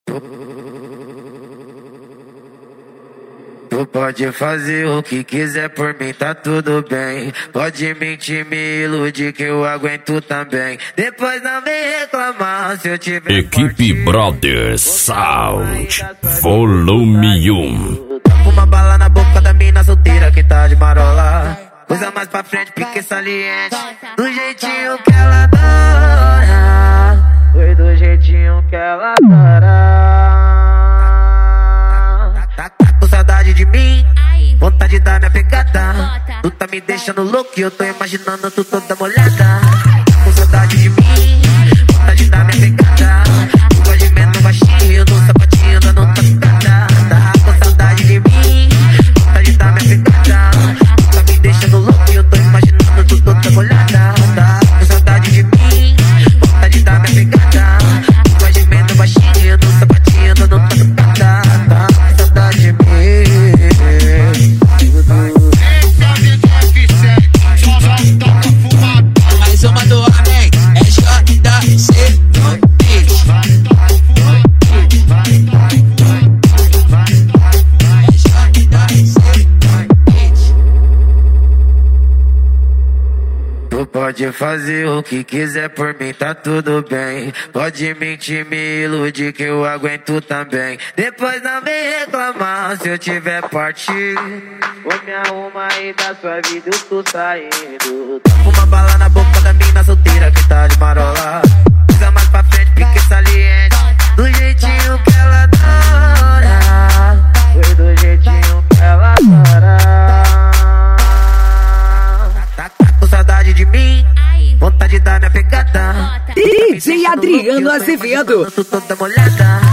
Tu pode fazer o que quiser por mim, tá tudo bem. Pode mentir, me iludir que eu aguento também. Depois não vem reclamar se eu tiver Equipe Brothers Sound Volume 1. Uma bala na boca da mina solteira que tá de marola. Coisa mais pra frente, pique saliente. Do jeitinho que ela adora. Foi do jeitinho que ela adora. Tá com saudade de mim, vontade de dar minha pegada. Tu tá me deixando louco e eu tô imaginando tu toda molhada. Tá com saudade de mim, vontade de dar minha pegada. Tu gosta de menor baixinho, no sapatinho da nota picada. Tá com saudade de mim, vontade de dar minha pegada. Tu tá me deixando louco e eu tô imaginando tu toda molhada. Tá com saudade de mim, vontade de dar minha pegada. Tu gosta de menor baixinho, no sapatinho da nota picada. Tá com saudade de mim. Mais uma do homem, é JC no beat. Tu pode fazer o que quiser por mim, tá tudo bem. Pode mentir, me iludir que eu aguento também. Depois não vem reclamar se eu tiver partido. Vou me arrumar e da sua vida eu tô saindo. Toco uma bala na boca da mina solteira que tá de marola. Coisa mais pra frente, pique saliente. Do jeitinho que ela adora. Foi do jeitinho que ela adora. Tá com saudade de mim, vontade de dar minha pegada. DJ Adriano Azevedo. Tu toda molhada.